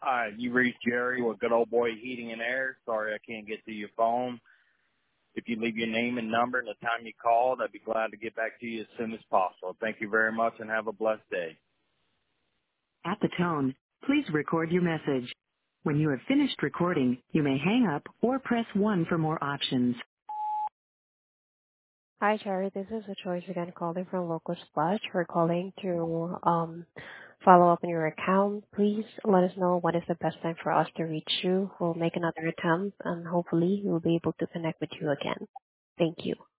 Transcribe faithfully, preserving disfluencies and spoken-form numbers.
Uh, you reached Jerry with Good Old Boy Heating and Air. Sorry I can't get to your phone. If you leave your name and number and the time you called, I'd be glad to get back to you as soon as possible. Thank you very much and have a blessed day. At the tone, please record your message. When you have finished recording, you may hang up or press one for more options. Hi, Jerry. This is a choice again calling from Local Splash. We're calling to um follow up on your account. Please let us know what is the best time for us to reach you. We'll make another attempt and hopefully we'll be able to connect with you again. Thank you.